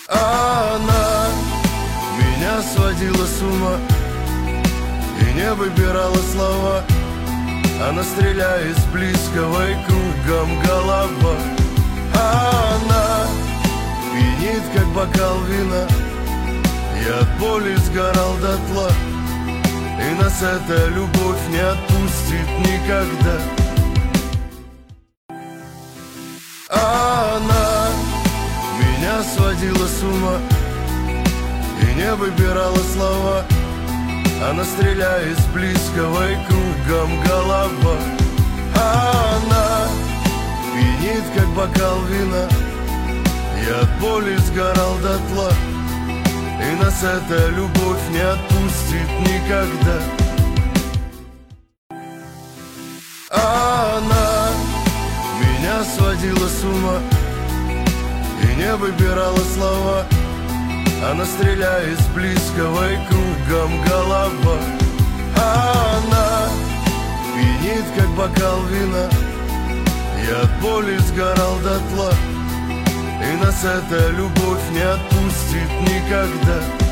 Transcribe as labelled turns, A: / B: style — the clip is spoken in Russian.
A: А она меня сводила с ума и не выбирала слова. Она стреляет с близкого и кругом голова. А она пьянит, как бокал вина. Я от боли сгорал дотла, и нас эта любовь не отпустит никогда. А она меня сводила с ума и не выбирала слова. Она стреляет с близкого и кругом голова. А она пьянит, как бокал вина. Я от боли сгорал дотла, и нас эта любовь не отпустит никогда. А она меня сводила с ума и не выбирала слова. Она стреляет с близкого и кругом голова. А она пьянит, как бокал вина. Я от боли сгорал дотла, и нас эта любовь не отпустит никогда.